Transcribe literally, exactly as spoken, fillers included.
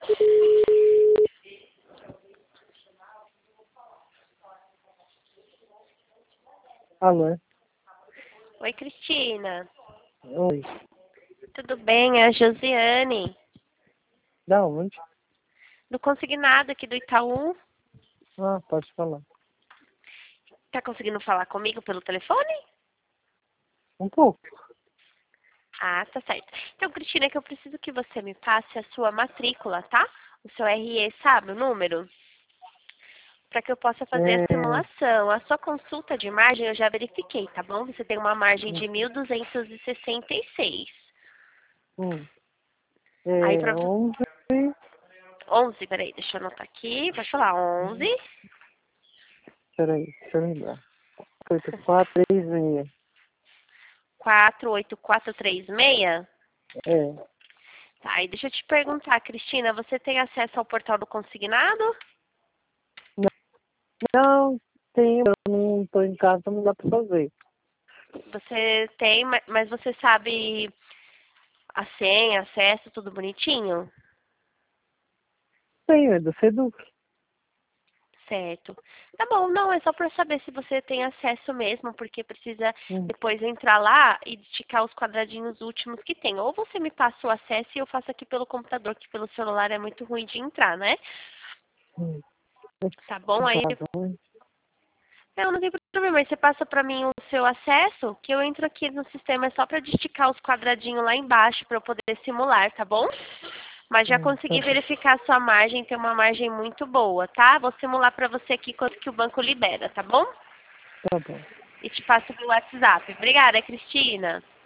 Alô? Oi, Cristina. Oi. Tudo bem? É a Josiane, Da onde? do Consignado aqui do Itaú. Ah, pode falar. Tá conseguindo falar comigo pelo telefone? Um pouco. Ah, tá certo. Então, Cristina, é que eu preciso que você me passe a sua matrícula, tá? O seu R E, sabe o número? Para que eu possa fazer a É... simulação. A sua consulta de margem eu já verifiquei, tá bom? Você tem uma margem de mil duzentos e sessenta e seis. Hum. Aí É para onze, onze, peraí, deixa eu anotar aqui. Pode falar, onze. peraí, deixa eu lembrar. Oito, quatro, três, seis. quatro oito quatro três seis. É. Tá, e deixa eu te perguntar, Cristina, você tem acesso ao portal do Consignado? Não, não tenho, eu não tô em casa, não dá pra fazer. Você tem, ma- mas você sabe a senha, acesso, tudo bonitinho? Tenho, é do Seduc. Certo. Tá bom, não, é só para saber se você tem acesso mesmo, porque precisa Hum. depois entrar lá e esticar os quadradinhos últimos que tem. Ou você me passa o acesso e eu faço aqui pelo computador, que pelo celular é muito ruim de entrar, né? Hum. Tá bom? Aí Computador. não, não tem problema. Aí você passa para mim o seu acesso, que eu entro aqui no sistema é só para esticar os quadradinhos lá embaixo para eu poder simular, tá bom? Mas já Hum, tá consegui bom. verificar a sua margem, tem uma margem muito boa, tá? Vou simular para você aqui quanto que o banco libera, tá bom? Tá bom. E te passo pelo WhatsApp. Obrigada, Cristina.